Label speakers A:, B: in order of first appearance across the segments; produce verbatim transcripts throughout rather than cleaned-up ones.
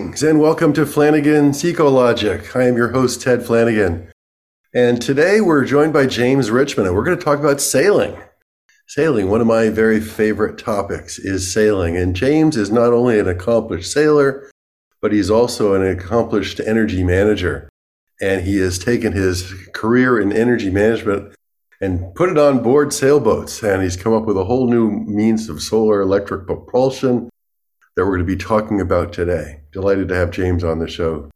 A: Greetings and welcome to Flanagan's Ecologic. I am your host, Ted Flanagan. And today we're joined by James Richmond, and we're going to talk about sailing. Sailing, one of my very favorite topics, is sailing. And James is not only an accomplished sailor, but he's also an accomplished energy manager. And he has taken his career in energy management and put it on board sailboats. And he's come up with a whole new means of solar electric propulsion that we're going to be talking about today. Delighted to have James on the show.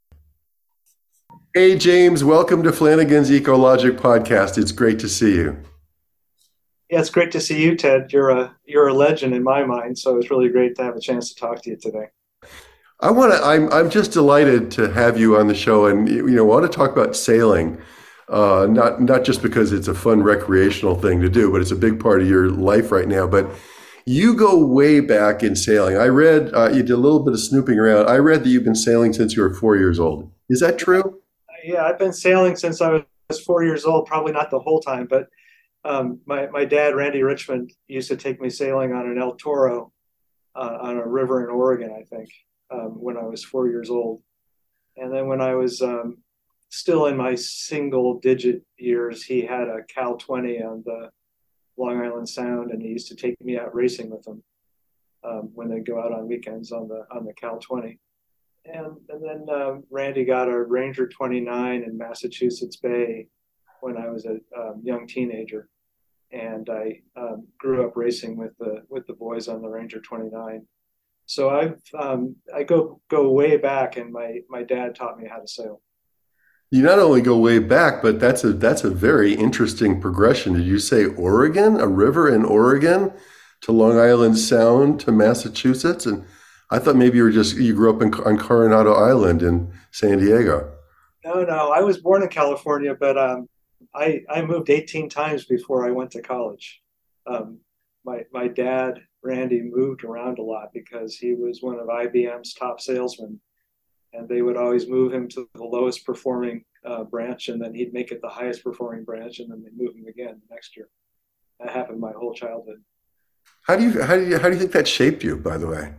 A: Hey, James, welcome to Flanagan's Ecologic Podcast. It's great to see you.
B: Yeah, it's great to see you, Ted. You're a you're a legend in my mind, so it's really great to have a chance to talk to you today.
A: I want to. I'm I'm just delighted to have you on the show, and you know, want to talk about sailing. Uh, not not just because it's a fun recreational thing to do, but it's a big part of your life right now. But you go way back in sailing. I read, uh, you did a little bit of snooping around. I read that you've been sailing since you were four years old. Is that true?
B: Yeah, I've been sailing since I was four years old, probably not the whole time, but um, my, my dad, Randy Richmond, used to take me sailing on an El Toro uh, on a river in Oregon, I think, um, when I was four years old. And then when I was um, still in my single digit years, he had a Cal twenty on the Long Island Sound, and he used to take me out racing with him um, when they go out on weekends on the on the Cal twenty. And and then uh, Randy got a Ranger twenty-nine in Massachusetts Bay when I was a um, young teenager, and I um, grew up racing with the with the boys on the Ranger twenty-nine. So I've um, I go go way back, and my my dad taught me how to sail.
A: You not only go way back, but that's a that's a very interesting progression. Did you say Oregon, a river in Oregon, to Long Island Sound to Massachusetts? And I thought maybe you were just you grew up in, on Coronado Island in San Diego.
B: No, no, I was born in California, but um, I I moved eighteen times before I went to college. Um, my my dad, Randy, moved around a lot because he was one of I B M's top salesmen. And they would always move him to the lowest performing uh, branch, and then he'd make it the highest performing branch, and then they'd move him again next year. That happened my whole childhood.
A: How do you how do you how do you think that shaped you, by the way?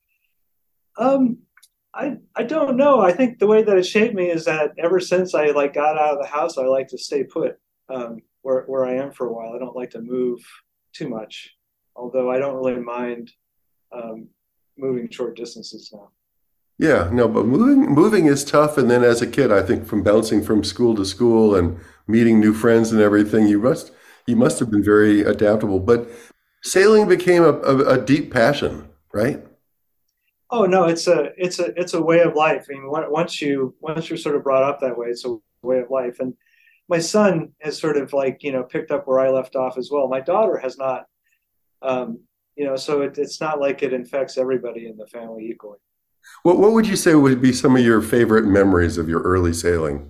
B: Um, I I don't know. I think the way that it shaped me is that ever since I like got out of the house, I like to stay put um, where where I am for a while. I don't like to move too much, although I don't really mind um, moving short distances now.
A: Yeah, no, but moving moving is tough. And then as a kid, I think from bouncing from school to school and meeting new friends and everything, you must you must have been very adaptable. But sailing became a, a, a deep passion, right?
B: Oh no, it's a it's a it's a way of life. I mean, once you once you're sort of brought up that way, it's a way of life. And my son has sort of like you know picked up where I left off as well. My daughter has not, um, you know, so it, it's not like it infects everybody in the family equally.
A: What what would you say would be some of your favorite memories of your early sailing?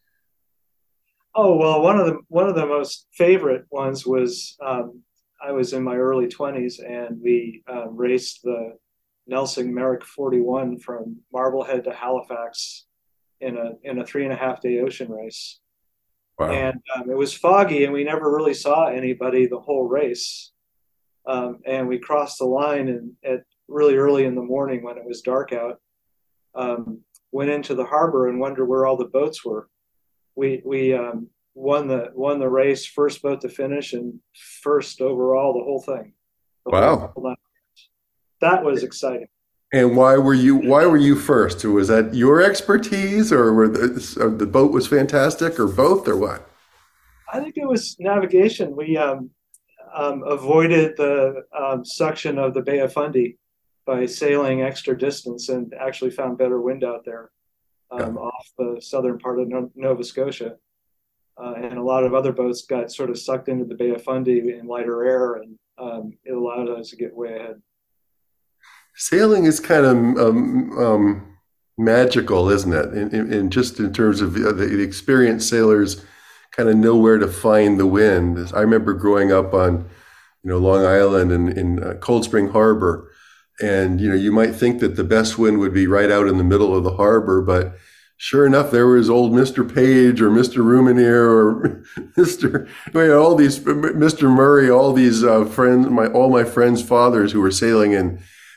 B: Oh well, one of the one of the most favorite ones was um, I was in my early twenties, and we um, raced the Nelson Merrick forty-one from Marblehead to Halifax in a in a three and a half day ocean race.
A: Wow.
B: And um, it was foggy, and we never really saw anybody the whole race. Um, and we crossed the line and at really early in the morning when it was dark out, um, went into the harbor and wondered where all the boats were. We we um, won the won the race, first boat to finish, and first overall the whole thing. The
A: Wow.
B: whole that was exciting.
A: And why were you why were you first? Was that your expertise, or were the, or the boat was fantastic, or both, or what?
B: I think it was navigation. We um, um, avoided the um, suction of the Bay of Fundy by sailing extra distance, and actually found better wind out there um,
A: Yeah.
B: off the southern part of no- Nova Scotia. Uh, and a lot of other boats got sort of sucked into the Bay of Fundy in lighter air, and um, it allowed us to get way ahead.
A: Sailing is kind of um, um, magical, isn't it? In, in, in just in terms of the, the experienced sailors kind of know where to find the wind. I remember growing up on, you know, Long Island and in uh, Cold Spring Harbor. And, you know, you might think that the best wind would be right out in the middle of the harbor, but sure enough, there was old Mister Page or Mister Rumenier or Mister I mean, all these, Mister Murray, all these uh, friends, my all my friends' fathers who were sailing in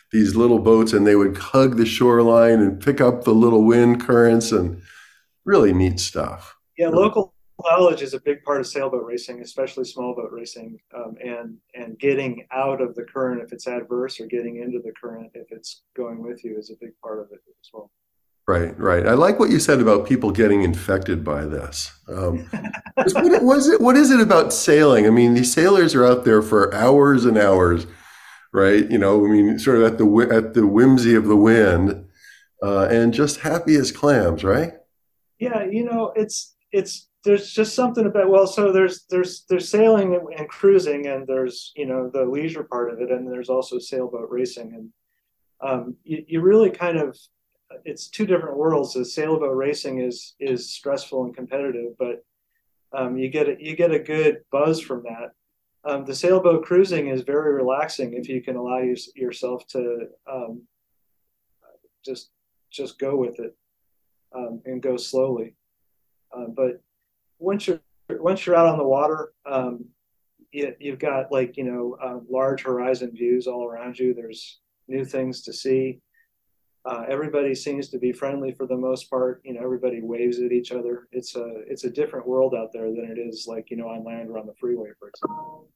A: these little boats, and they would hug the shoreline and pick up the little wind currents, and really neat stuff.
B: Yeah,
A: Really.
B: local knowledge is a big part of sailboat racing, especially small boat racing, um, and and getting out of the current if it's adverse, or getting into the current if it's going with you, is a big part of it as well.
A: Right, right. I like what you said about people getting infected by this. Um, 'cause what was it? What is it about sailing? I mean, these sailors are out there for hours and hours, right? You know, I mean, sort of at the whi- at the whimsy of the wind, uh, and just happy as clams, right?
B: Yeah, you know, it's it's there's just something about, well, so there's there's there's sailing and, and cruising, and there's, you know, the leisure part of it, and there's also sailboat racing, and um, you, you really kind of, it's two different worlds. The sailboat racing is is stressful and competitive, but um, you get a, you get a good buzz from that. Um, the sailboat cruising is very relaxing if you can allow you, yourself to um, just just go with it, um, and go slowly. Uh, but once you're once you're out on the water, um, you, you've got, like, you know, uh, large horizon views all around you. There's new things to see. Uh, everybody seems to be friendly for the most part. You know, everybody waves at each other. It's a it's a different world out there than it is, like, you know, on land or on the freeway, for example.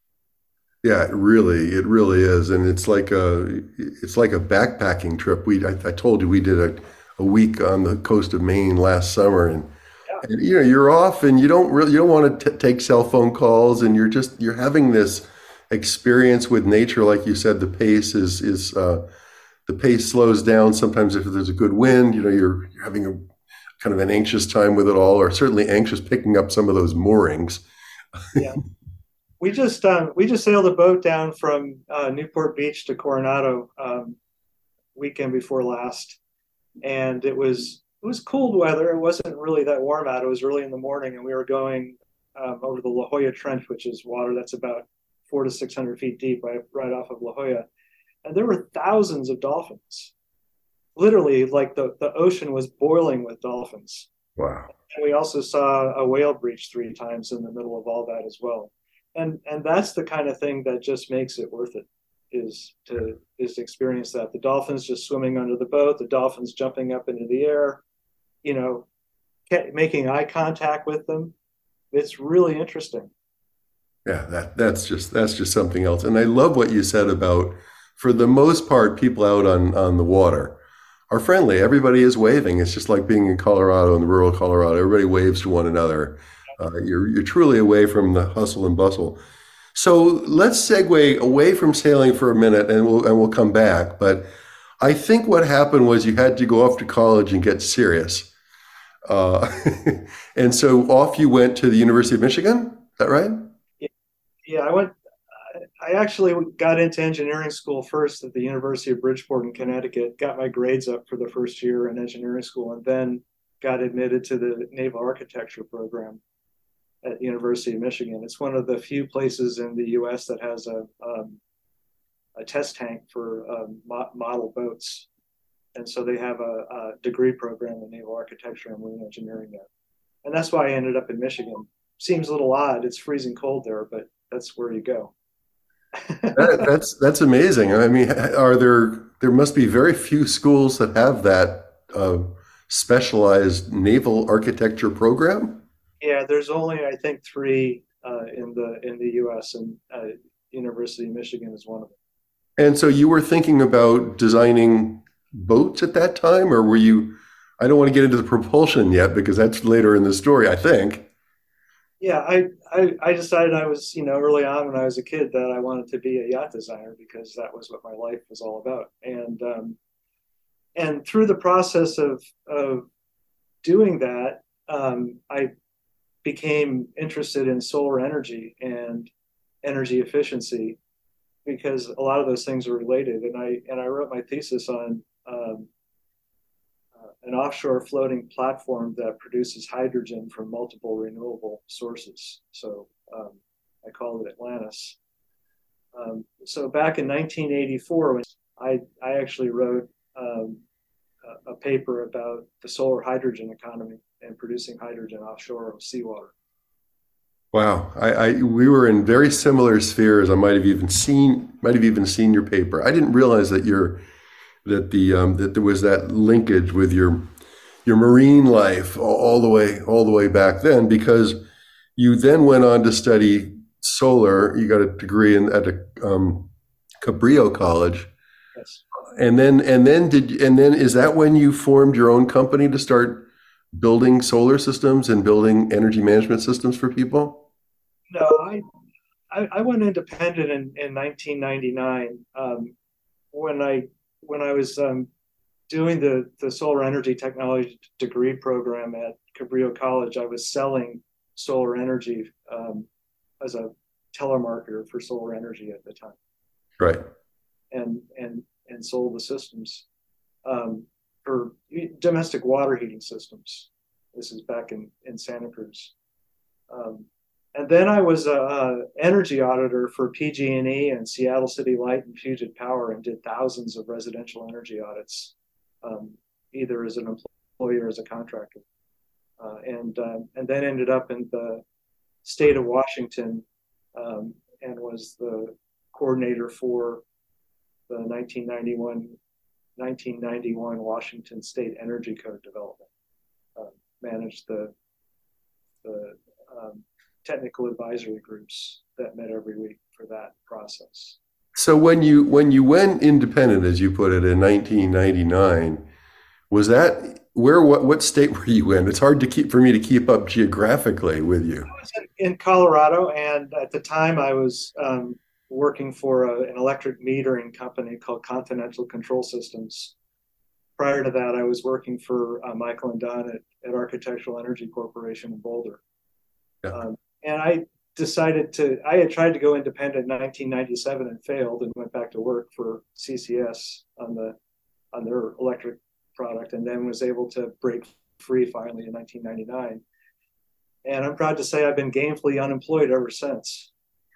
A: Yeah, it really, it really is, and it's like a, it's like a backpacking trip. We, I, I told you we did a, a week on the coast of Maine last summer, and,
B: Yeah,
A: and you know, you're off, and you don't really, you don't want to t take cell phone calls, and you're just, you're having this experience with nature, like you said. The pace is is uh, the pace slows down sometimes if there's a good wind. You know, you're you're having a kind of an anxious time with it all, or certainly anxious picking up some of those moorings.
B: yeah. We just um, we just sailed a boat down from uh, Newport Beach to Coronado, um, weekend before last, and it was it was cold weather. It wasn't really that warm out. It was early in the morning, and we were going um, over the La Jolla Trench, which is water that's about four to six hundred feet deep, right right off of La Jolla, and there were thousands of dolphins. Literally, like, the the ocean was boiling with dolphins.
A: Wow.
B: And we also saw a whale breach three times in the middle of all that as well. And and that's the kind of thing that just makes it worth it, is to is to experience that. The dolphins just swimming under the boat, the dolphins jumping up into the air, you know, making eye contact with them. It's really interesting.
A: Yeah, that that's just that's just something else. And I love what you said about, for the most part, people out on on the water are friendly. Everybody is waving. It's just like being in Colorado, in rural Colorado. Everybody waves to one another. Uh, you're you're truly away from the hustle and bustle. So let's segue away from sailing for a minute, and we'll and we'll come back. But I think what happened was you had to go off to college and get serious, uh, and so off you went to the University of Michigan. Is that right?
B: Yeah, I went. I actually got into engineering school first at the University of Bridgeport in Connecticut. Got my grades up for the first year in engineering school, and then got admitted to the naval architecture program at the University of Michigan. It's one of the few places in the U S that has a um, a test tank for um, mo- model boats, and so they have a, a degree program in naval architecture and marine engineering there. And that's why I ended up in Michigan. Seems a little odd. It's freezing cold there, but that's where you go.
A: That, that's that's amazing. I mean, are there there must be very few schools that have that uh, specialized naval architecture program?
B: Yeah, there's only, I think, three uh, in the in the U S, and uh, University of Michigan is one of them.
A: And so you were thinking about designing boats at that time, or were you? I don't want to get into the propulsion yet because that's later in the story, I think.
B: Yeah, I, I I decided, I was, you know, early on when I was a kid, that I wanted to be a yacht designer because that was what my life was all about. And um, and through the process of of doing that, um, I became interested in solar energy and energy efficiency, because a lot of those things are related. And I and I wrote my thesis on um, uh, an offshore floating platform that produces hydrogen from multiple renewable sources. So um, I called it Atlantis. Um, so back in nineteen eighty-four, when I I actually wrote um, a, a paper about the solar hydrogen economy and producing hydrogen offshore of seawater.
A: Wow. I, I we were in very similar spheres. I might have even seen might have even seen your paper. I didn't realize that you're that the um, that there was that linkage with your your marine life all, all the way all the way back then, because you then went on to study solar. You got a degree in at a um, Cabrillo College,
B: Yes.
A: and then and then did and then is that when you formed your own company to start building solar systems and building energy management systems for people?
B: No, I, I, I went independent in, in nineteen ninety-nine um, when I when I was um, doing the the solar energy technology degree program at Cabrillo College. I was selling solar energy um, as a telemarketer for solar energy at the time,
A: Right.
B: and and and sold the systems um, for domestic water heating systems. This is back in in Santa Cruz. Um, and then I was a, a energy auditor for P G and E and Seattle City Light and Puget Power, and did thousands of residential energy audits, um, either as an employee or as a contractor. Uh, and um, and then ended up in the state of Washington, um, and was the coordinator for the nineteen ninety-one nineteen ninety-one Washington State Energy Code development. Uh, managed the the um, technical advisory groups that met every week for that process.
A: So when you when you went independent, as you put it, in nineteen ninety-nine, was that where what what state were you in? It's hard to keep for me to keep up geographically with you.
B: I was in, in Colorado, and at the time I was um, working for a, an electric metering company called Continental Control Systems. Prior to that, I was working for uh, Michael and Don at, at Architectural Energy Corporation in Boulder.
A: Yeah.
B: Um, and I decided to, I had tried to go independent in nineteen ninety-seven and failed, and went back to work for C C S on the on their electric product, and then was able to break free finally in nineteen ninety-nine. And I'm proud to say I've been gainfully unemployed ever since.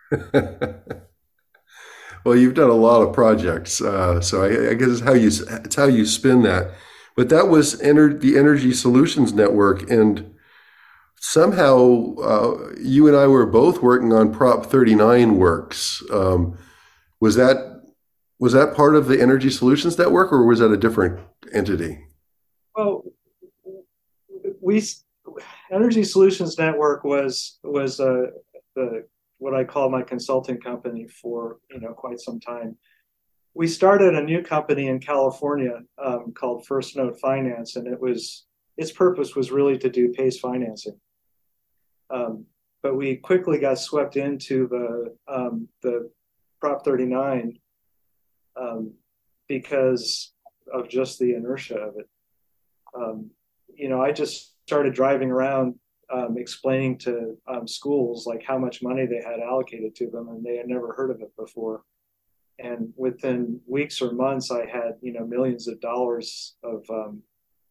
A: Well, you've done a lot of projects, uh, so I, I guess it's how you it's how you spin that. But that was ener- the Energy Solutions Network, and somehow uh, you and I were both working on Prop thirty-nine works. Um, was that was that part of the Energy Solutions Network, or was that a different entity?
B: Well, we Energy Solutions Network was was uh, the what I call my consulting company for you know quite some time. We started a new company in California um, called First Note Finance, and it was its purpose was really to do PACE financing. Um, but we quickly got swept into the um, the Prop thirty-nine um, because of just the inertia of it. Um, you know, I just started driving around um, explaining to um, schools like how much money they had allocated to them, and they had never heard of it before. And within weeks or months, I had you know millions of dollars of um,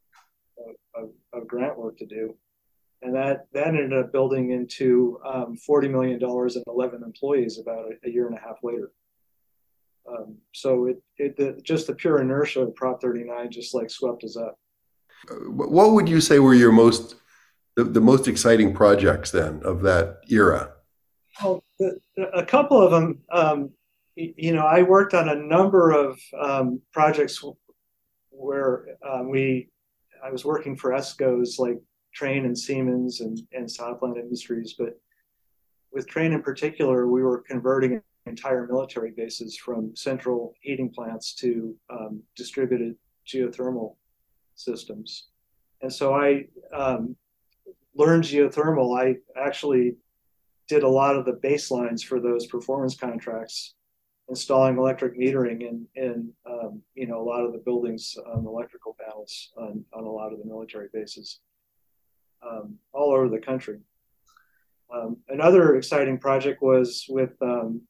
B: of, of grant work to do, and that that ended up building into um, forty million dollars and eleven employees about a, a year and a half later. Um, so it, it the, just the pure inertia of Prop thirty-nine just like swept us up.
A: What would you say were your most the, the most exciting projects then of that era?
B: Well, the, a couple of them, um, you know, I worked on a number of um, projects where um, we, I was working for ESCOs like Trane and Siemens and, and Southland Industries, but with Trane in particular, we were converting entire military bases from central heating plants to um, distributed geothermal systems. And so I um, learned geothermal. I actually did a lot of the baselines for those performance contracts, installing electric metering in, in um, you know, a lot of the buildings, um, electrical panels on, on a lot of the military bases um, all over the country. Um, another exciting project was with um,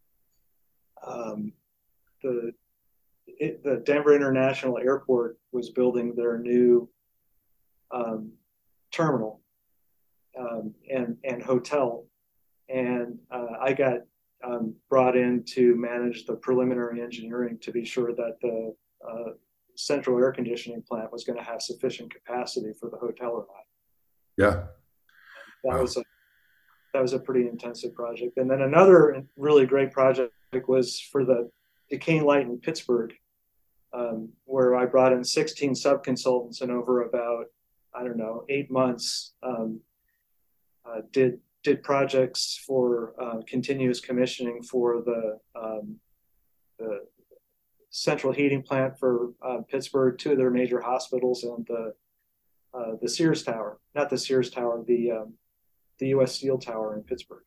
B: um, the it, the Denver International Airport was building their new um, terminal um, and and hotel, and uh, I got um, brought in to manage the preliminary engineering to be sure that the uh, central air conditioning plant was going to have sufficient capacity for the hotel or not.
A: Yeah.
B: That
A: Wow.
B: was a that was a pretty intensive project. And then another really great project was for the Duquesne Light in Pittsburgh, um, where I brought in sixteen sub-consultants and over about, I don't know, eight months, um, uh, did did projects for uh, continuous commissioning for the, um, the central heating plant for uh, Pittsburgh, two of their major hospitals, and the uh, the Sears Tower, not the Sears Tower, the um, the U S Steel Tower in Pittsburgh.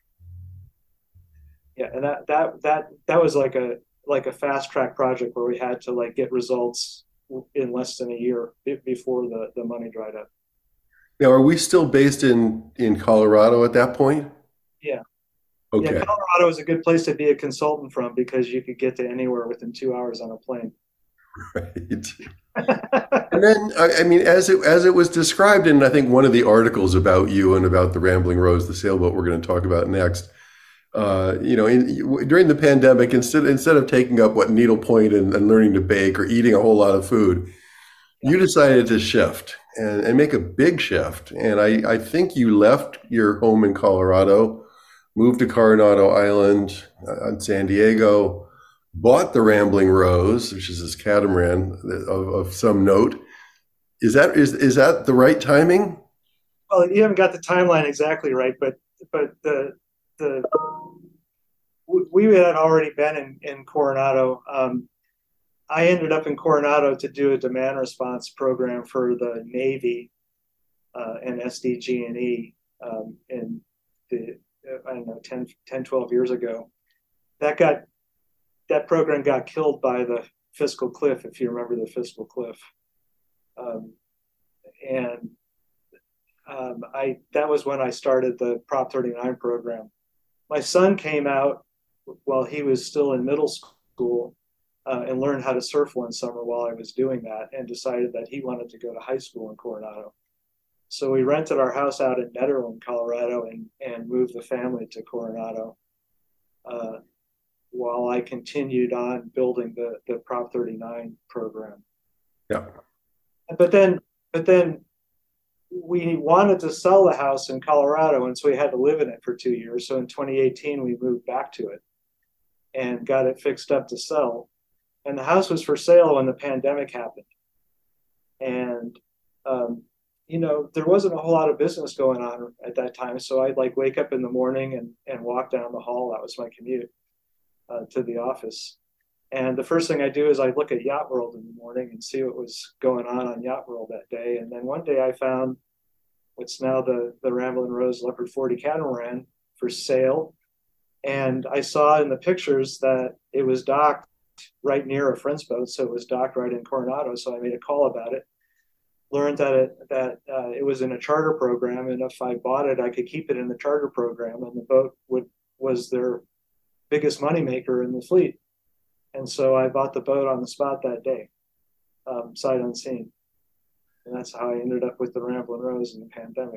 B: Yeah, and that that that that was like a like a fast track project where we had to like get results in less than a year before the the money dried up.
A: Now, are we still based in in Colorado at that point?
B: Yeah. Yeah,
A: Okay.
B: Colorado is a good place to be a consultant from because you could get to anywhere within two hours on a plane.
A: Right. And then, I I mean, as it as it was described in, I think, one of the articles about you and about the Rambling Rose, the sailboat we're going to talk about next, uh, you know, in, during the pandemic, instead instead of taking up what needlepoint and, and learning to bake or eating a whole lot of food, you decided to shift and, and make a big shift. And I, I think you left your home in Colorado, moved to Coronado Island uh, on San Diego, bought the Rambling Rose, which is this catamaran of, of some note. Is that is is that the right timing?
B: Well, you haven't got the timeline exactly right, but but the the we had already been in in Coronado. Um, I ended up in Coronado to do a demand response program for the Navy uh, and S D G and E um, in the I don't know ten, ten, twelve years ago. That got that program got killed by the fiscal cliff, if you remember the fiscal cliff. Um, and um, I that was when I started the Prop thirty-nine program. My son came out while he was still in middle school uh, and learned how to surf one summer while I was doing that, and decided that he wanted to go to high school in Coronado. So we rented our house out in Nederland, Colorado, and, and moved the family to Coronado uh, while I continued on building the, the Prop thirty-nine program.
A: Yeah.
B: But then, but then we wanted to sell the house in Colorado, and so we had to live in it for two years. So in twenty eighteen, we moved back to it and got it fixed up to sell. And the house was for sale when the pandemic happened. And, um, you know, there wasn't a whole lot of business going on at that time. So I'd like wake up in the morning and, and walk down the hall. That was my commute uh, to the office. And the first thing I do is I look at Yacht World in the morning and see what was going on on Yacht World that day. And then one day I found what's now the, the Rambling Rose Leopard forty catamaran for sale. And I saw in the pictures that it was docked right near a friend's boat. So it was docked right in Coronado. So I made a call about it. Learned that it that uh, it was in a charter program, and if I bought it, I could keep it in the charter program, and the boat would was their biggest moneymaker in the fleet. And so I bought the boat on the spot that day, um, sight unseen, and that's how I ended up with the Rambling Rose in the pandemic.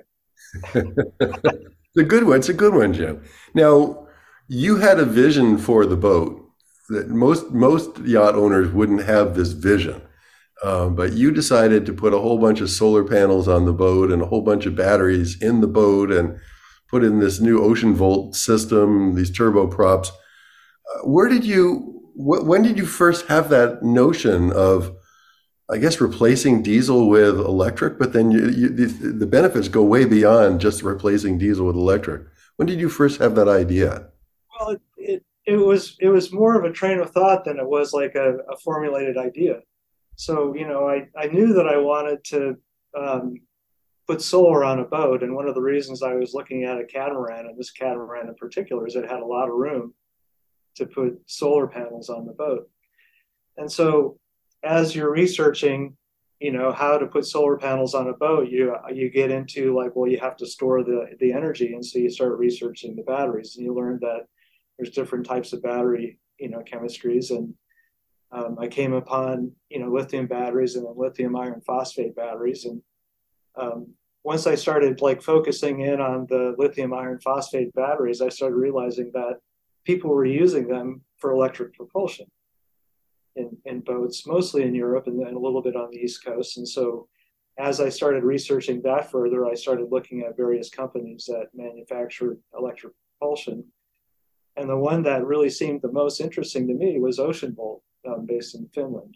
A: It's a good one. It's a good one, Jim. Now, you had a vision for the boat that most most yacht owners wouldn't have this vision. Um, but you decided to put a whole bunch of solar panels on the boat and a whole bunch of batteries in the boat and put in this new Ocean Volt system, these turboprops. Uh, where did you, wh- when did you first have that notion of, I guess, replacing diesel with electric? But then you, you, the, the benefits go way beyond just replacing diesel with electric. When did you first have that idea?
B: Well, it, it, it was it was more of a train of thought than it was like a, a formulated idea. So, you know, I, I knew that I wanted to um, put solar on a boat. And one of the reasons I was looking at a catamaran, and this catamaran in particular, is it had a lot of room to put solar panels on the boat. And so as you're researching, you know, how to put solar panels on a boat, you you get into like, well, you have to store the, the energy. And so you start researching the batteries, and you learn that there's different types of battery, you know, chemistries. And Um, I came upon, you know, lithium batteries and then lithium iron phosphate batteries. And um, once I started like focusing in on the lithium iron phosphate batteries, I started realizing that people were using them for electric propulsion in, in boats, mostly in Europe and then a little bit on the East Coast. And so as I started researching that further, I started looking at various companies that manufactured electric propulsion. And the one that really seemed the most interesting to me was Ocean Volt, um, based in Finland.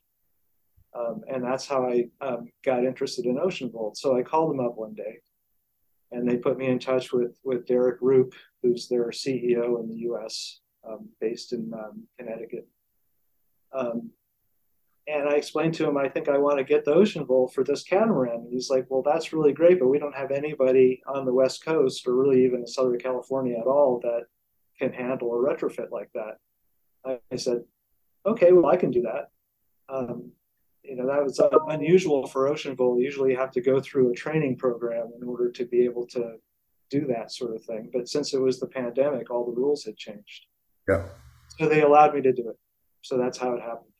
B: Um, and that's how I um, got interested in Ocean Volt. So I called them up one day, and they put me in touch with with Derek Roop, who's their C E O in the U S, um, based in um, Connecticut. Um, and I explained to him, I think I want to get the Ocean Volt for this catamaran. And he's like, well, that's really great, but we don't have anybody on the West Coast or really even in Southern California at all that can handle a retrofit like that. I, I said, okay, well, I can do that. Um, you know, that was uh, unusual for Ocean Volt. Usually you have to go through a training program in order to be able to do that sort of thing. But since it was the pandemic, all the rules had changed.
A: Yeah.
B: So they allowed me to do it. So that's how it happened.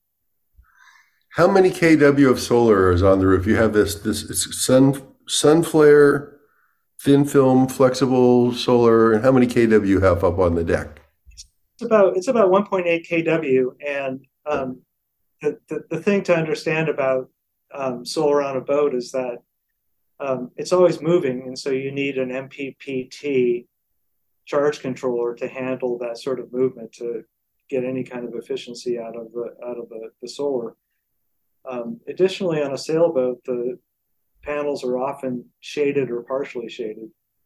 A: How many K W of solar is on the roof? You have this this it's sun sun flare, thin film, flexible solar, and how many K W you have up on the deck?
B: It's about it's about one point eight K W, and um, the, the the thing to understand about um, solar on a boat is that um, it's always moving, and so you need an M P P T charge controller to handle that sort of movement to get any kind of efficiency out of the out of the, the solar. Um, additionally, on a sailboat, the panels are often shaded or partially shaded.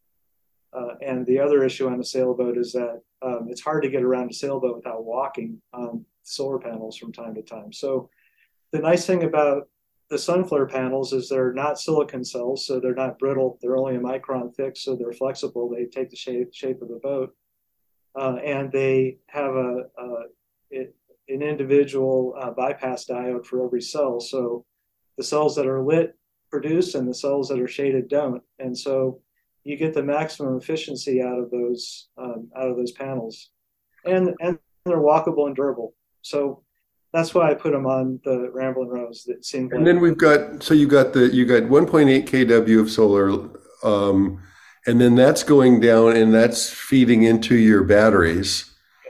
B: Uh, and the other issue on a sailboat is that um, it's hard to get around a sailboat without walking on solar panels from time to time. So the nice thing about the Sunflare panels is they're not silicon cells, so they're not brittle. They're only a micron thick, so they're flexible. They take the shape, shape of the boat. Uh, and they have a, a it, an individual uh, bypass diode for every cell. So the cells that are lit produce and the cells that are shaded don't. And so you get the maximum efficiency out of those um, out of those panels. And, and they're walkable and durable. So that's why I put them on the Ramblin' Rose. That seemed
A: And
B: like
A: then we've got so you got the you got one point eight K W of solar, um, and then that's going down and that's feeding into your batteries.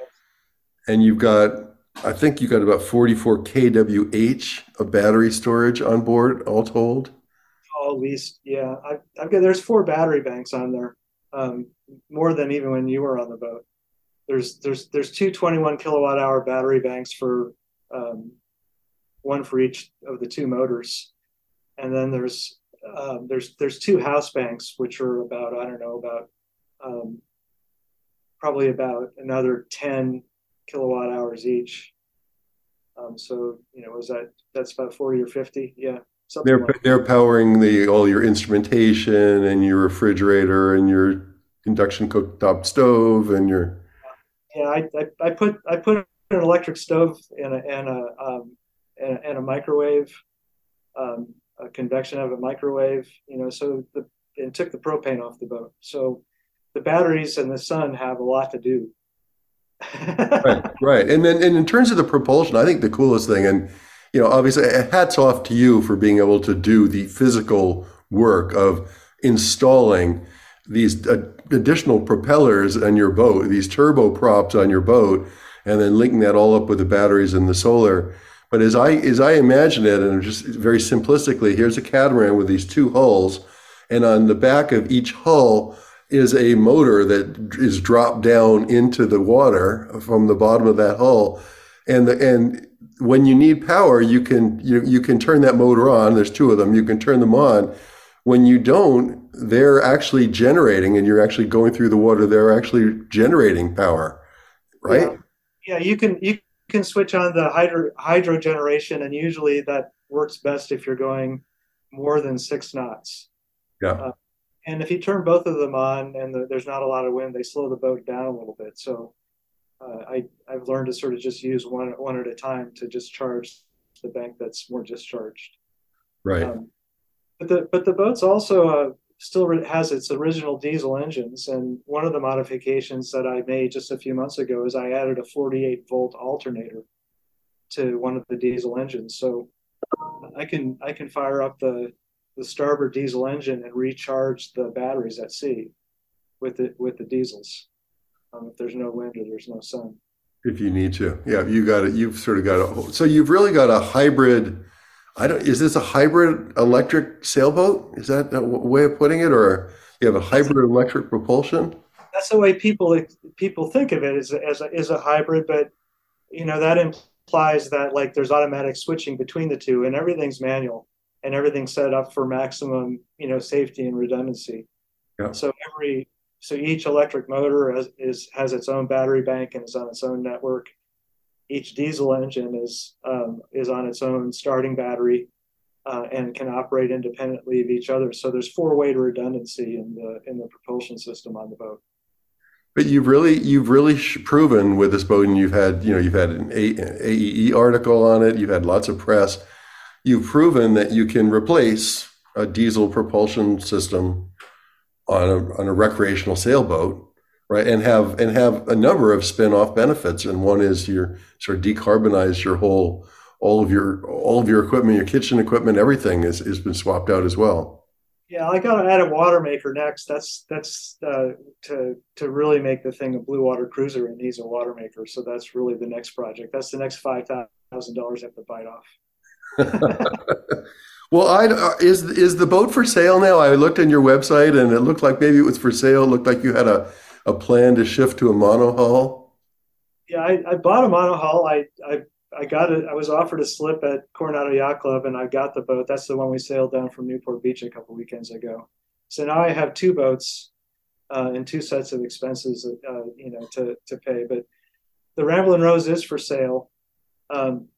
A: And you've got, I think you got about forty-four K W H of battery storage on board, all told.
B: oh, at least, yeah. I've, I've got there's four battery banks on there, um, more than even when you were on the boat. There's there's there's two twenty-one kilowatt hour battery banks for um, one for each of the two motors, and then there's um, there's there's two house banks which are about I don't know about um, probably about another ten kilowatt hours each. Um, so you know, is that that's about forty or fifty? Yeah, something
A: They're
B: like that.
A: they're powering the all your instrumentation and your refrigerator and your induction cooktop stove and your
B: Yeah, I, I, I put I put an electric stove and a and a um, and, and a microwave, um, a convection oven microwave. You know, so the and took the propane off the boat. So the batteries and the sun have a lot to do.
A: right, right. And then and in terms of the propulsion, I think the coolest thing, and you know, obviously, hats off to you for being able to do the physical work of installing these uh, additional propellers on your boat, these turboprops on your boat, and then linking that all up with the batteries and the solar. But as I as I imagine it, and just very simplistically, here's a catamaran with these two hulls, and on the back of each hull is a motor that is dropped down into the water from the bottom of that hull, and the and when you need power, you can you you can turn that motor on. There's two of them. You can turn them on. When you don't, they're actually generating, and you're actually going through the water. They're actually generating power, right?
B: Yeah, yeah. You can you can switch on the hydro hydro generation, and usually that works best if you're going more than six knots.
A: Yeah.
B: Uh, and if you turn both of them on, and the, there's not a lot of wind, they slow the boat down a little bit. So uh, I I've learned to sort of just use one one at a time to just charge the bank that's more discharged.
A: Right.
B: Um, but the but the boat's also uh, still has its original diesel engines, and one of the modifications that I made just a few months ago is I added a forty-eight volt alternator to one of the diesel engines, so I can I can fire up the the starboard diesel engine and recharge the batteries at sea with it with the diesels um, if there's no wind or there's no sun.
A: If you need to. Yeah, you got it. You've sort of got a, so you've really got a hybrid I don't, is this a hybrid electric sailboat? Is that a w- way of putting it? Or you have a
B: That's
A: hybrid electric propulsion?
B: that's the way people people think of it as a, as a, as a hybrid, but you know that implies that like there's automatic switching between the two, and everything's manual, and everything's set up for maximum you know safety and redundancy.
A: Yeah.
B: So every so each electric motor has, is has its own battery bank and is on its own network. Each diesel engine is um, is on its own starting battery uh, and can operate independently of each other. So there's four way redundancy in the in the propulsion system on the boat.
A: But you've really you've really sh- proven with this boat, and you've had you know you've had an A- AEE article on it. You've had lots of press. You've proven that you can replace a diesel propulsion system on a on a recreational sailboat, right? And have and have a number of spin-off benefits. And one is you're sort of decarbonize your whole all of your all of your equipment, your kitchen equipment, everything is has been swapped out as well.
B: Yeah, I got to add a water maker next. That's that's uh, to to really make the thing a blue water cruiser. It needs a water maker, so that's really the next project. That's the next five thousand dollars I have to bite off.
A: Well, I uh, is is the boat for sale now? I looked on your website and it looked like maybe it was for sale. It looked like you had a, a plan to shift to a monohull.
B: Yeah, I, I bought a monohull. I I I got it. I was offered a slip at Coronado Yacht Club, and I got the boat. That's the one we sailed down from Newport Beach a couple weekends ago. So now I have two boats uh, and two sets of expenses, uh, you know, to to pay. But the Ramblin' Rose is for sale. Um,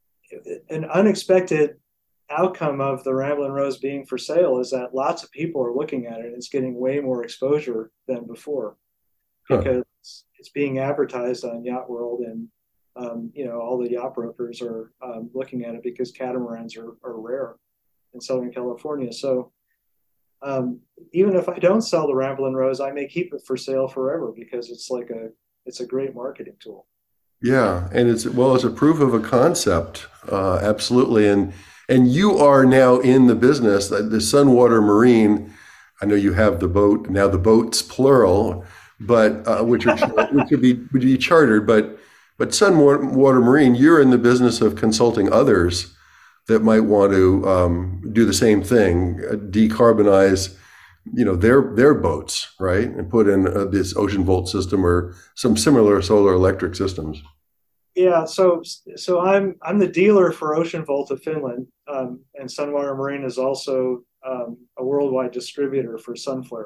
B: an unexpected outcome of the Ramblin' Rose being for sale is that lots of people are looking at it. And it's getting way more exposure than before
A: Huh.
B: because it's being advertised on Yacht World, and um, you know all the yacht brokers are um, looking at it because catamarans are, are rare in Southern California. So um, even if I don't sell the Ramblin' Rose, I may keep it for sale forever because it's like a it's a great marketing tool.
A: Yeah, and it's well, it's a proof of a concept, uh, absolutely. And and you are now in the business, the the Sunwater Marine. I know you have the boat now. The boats plural, but uh, which are which would be would be chartered, but but Sunwater Marine, you're in the business of consulting others that might want to um, do the same thing, uh, decarbonize, you know, their their boats, right, and put in uh, this Ocean Volt system or some similar solar electric systems.
B: Yeah, so so I'm I'm the dealer for Ocean Volt of Finland, um, and Sunwater Marine is also um, a worldwide distributor for Sunflare.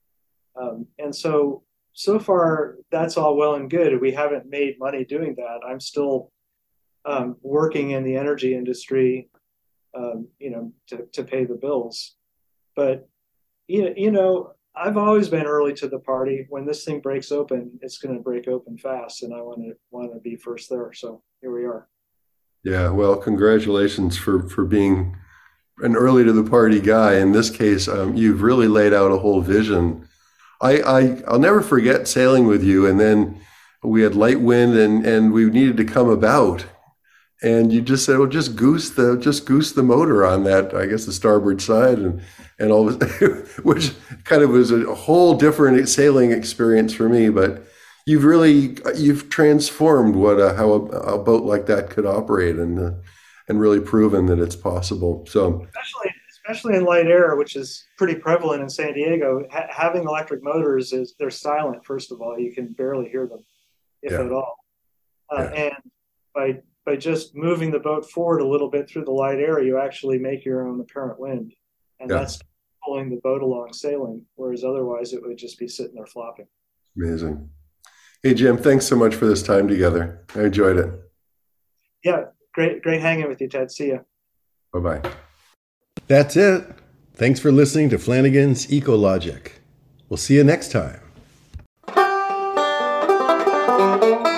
B: Um, and so so far that's all well and good. We haven't made money doing that. I'm still um, working in the energy industry, um, you know, to to pay the bills. But you you know, I've always been early to the party. When this thing breaks open, it's going to break open fast, and I want to want to be first there. So here we are.
A: Yeah, well, congratulations for for being an early to the party guy. In this case, um, you've really laid out a whole vision. I, I I'll never forget sailing with you, and then we had light wind, and and we needed to come about, and you just said, well, just goose the just goose the motor on that, I guess the starboard side, and and all this, which kind of was a whole different sailing experience for me. But you've really you've transformed what a, how a, a boat like that could operate, and uh, and really proven that it's possible. So
B: Especially especially in light air, which is pretty prevalent in San Diego. Ha- having electric motors is they're silent. First of all, you can barely hear them, if
A: yeah,
B: at all. Uh,
A: yeah,
B: and by by just moving the boat forward a little bit through the light air, you actually make your own apparent wind, and
A: yeah,
B: that's pulling the boat along sailing. Whereas otherwise, it would just be sitting there flopping.
A: amazing. Hey Jim, thanks so much for this time together. I enjoyed it.
B: Yeah, great great hanging with you, Ted. See you.
A: Bye bye. That's it. Thanks for listening to Flanagan's Ecologic. We'll see you next time.